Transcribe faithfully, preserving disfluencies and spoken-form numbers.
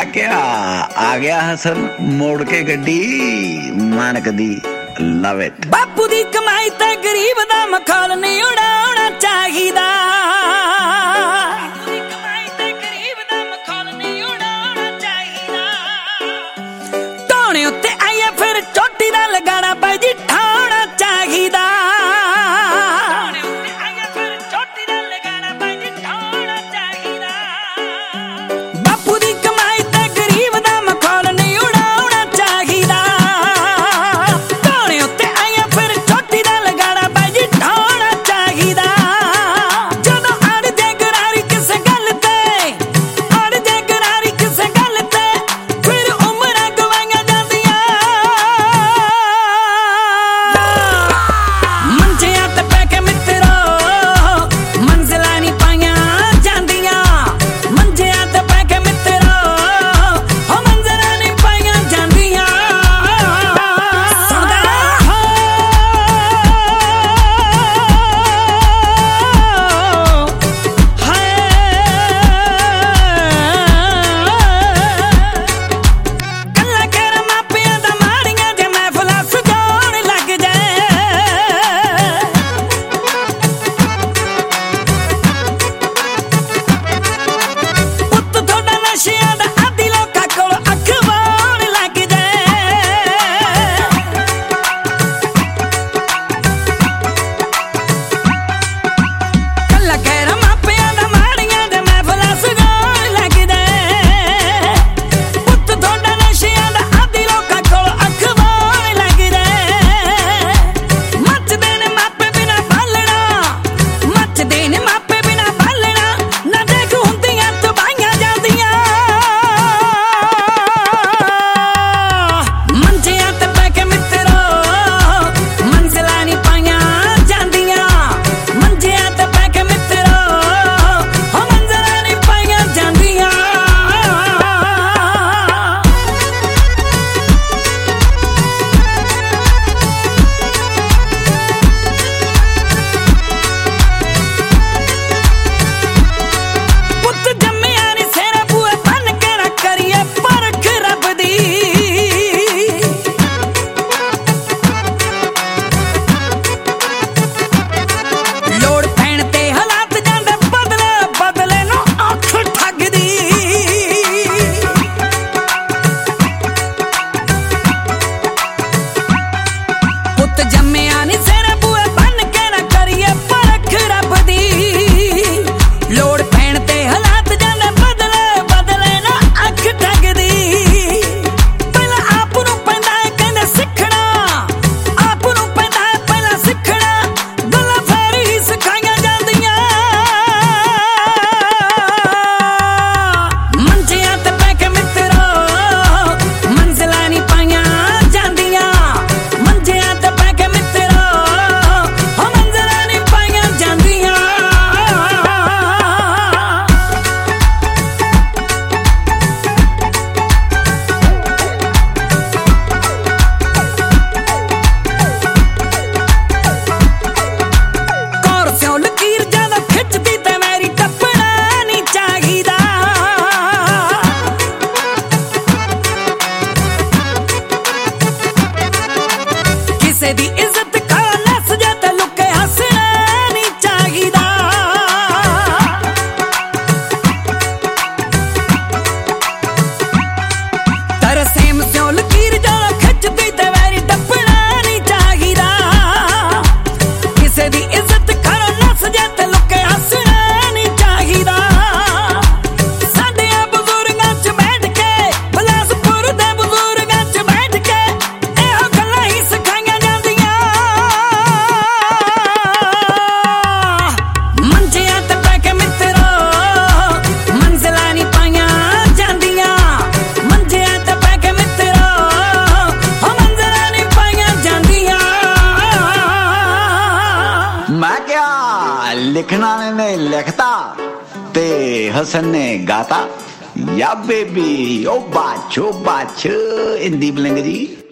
मैं क्या आ गया हसन मोड़ के गड्डी मानक दी लव इट। बापू दी कमाई ते गरीब दा मखौल नहीं उड़ाउणा चाहिदा। टोने उत्ते आइए फिर चोटी दा लगाना पाई जी ठाउणा चाहिदा। दी इज्जत का नस जाता लुके हंसना नहीं चाहिदा। तर सेम स्यों लकीर जाना खिंचदी ते वैरी टपना नहीं चाहिदा। किसे दी इज्जत का नस जाता लुके हंसना नहीं चाहिदा। साडे बुजुर्गां च बैठ के बिलासपुर दे बुजुर्गां च बैठ के एहो गल्लां ही सिखाईयां मैं क्या लिखना ने लिखता ते हसन ने गाता या बेबी ओ बाच ओ बाच हिंदी बोलेंगे जी।